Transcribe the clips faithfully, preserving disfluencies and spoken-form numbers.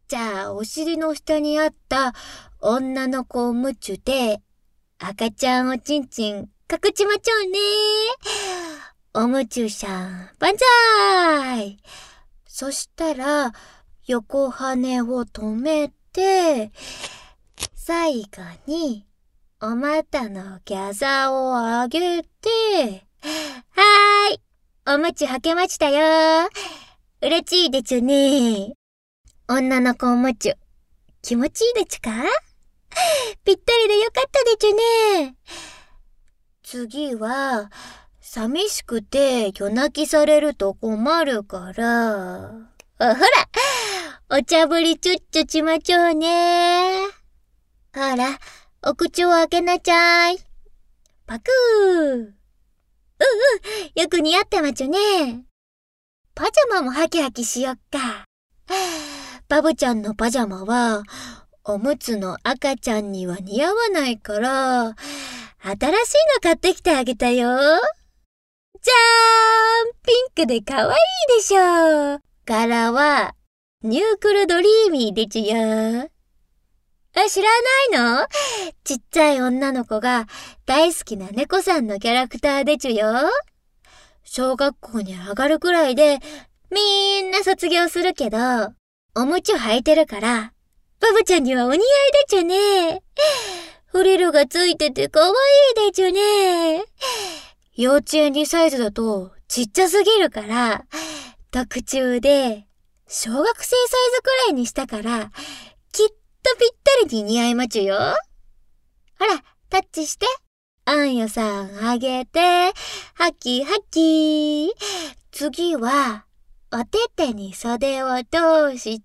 じゃあ、お尻の下にあった女の子おむちゅで、赤ちゃんおちんちん隠ちまちょうね。おむちゅしゃん、万歳。そしたら、横羽を止めて、最後に、お股のギャザを上げて、はーい、おむちゅはけましたよ。嬉しいでちゅね。女の子おむちゅ、気持ちいいでちゅか？ぴったりでよかったでちゅね。次は、寂しくて夜泣きされると困るから、ほら、お茶ぶりちゅっちゅちまちょうね。ほら、お口を開けなちゃい。パクー。うんうん、よく似合ってまちゅね。パジャマもハキハキしよっか。バブちゃんのパジャマは、おむつの赤ちゃんには似合わないから、新しいの買ってきてあげたよ。じゃーん、ピンクでかわいいでしょ。柄は、ニュークルドリーミーでちゅよ。あ、知らないの？ちっちゃい女の子が大好きな猫さんのキャラクターでちゅよ。小学校に上がるくらいで、みんな卒業するけど、おむちゅ履いてるから、バブちゃんにはお似合いでちゅね。フリルがついててかわいいでちゅね。幼稚園児サイズだとちっちゃすぎるから、特注で小学生サイズくらいにしたから、きっとぴったりに似合いまちゅよ。ほら、タッチして。あんよさんあげて、ハキハキ。次は、おててに袖を通して、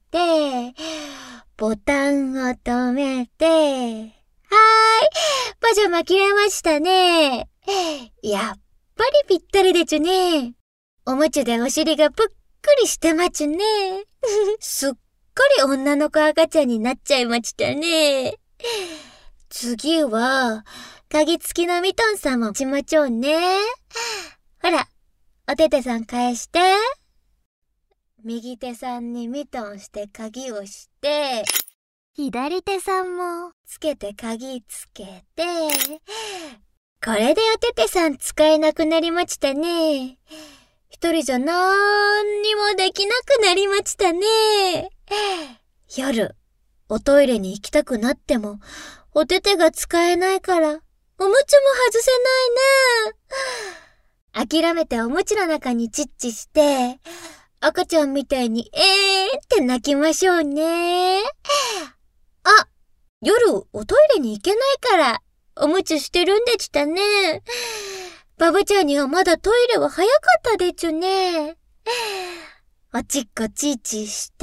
ボタンを止めて、はーい、パジャマ着れましたね。やっぱりぴったりでちゅね。おむちゅでお尻がぷっくりしてまちゅね。すっかり女の子赤ちゃんになっちゃいましたね。次は、鍵付きのミトンさんもしまちょうね。ほら、おててさん返して。右手さんにミトンして鍵をして、左手さんもつけて鍵つけて、これでおててさん使えなくなりましたね。一人じゃなんにもできなくなりましたね。夜、おトイレに行きたくなっても、おててが使えないから、おむつも外せないな。諦めておむつの中にチッチして、赤ちゃんみたいにえーって泣きましょうね。あ、夜おトイレに行けないから、おむつしてるんでちたね。バブちゃんにはまだトイレは早かったでちゅね。おちっこちいちいして、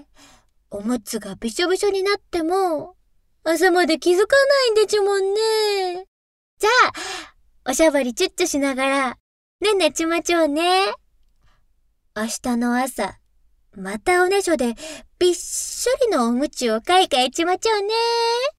おむつがびしょびしょになっても、朝まで気づかないんでちゅもんね。じゃあ、おしゃぶりチュッチュしながら、ねんねちまちょうね。明日の朝、またおねしょでびっしょりのおむちをかいかいちまちょうね。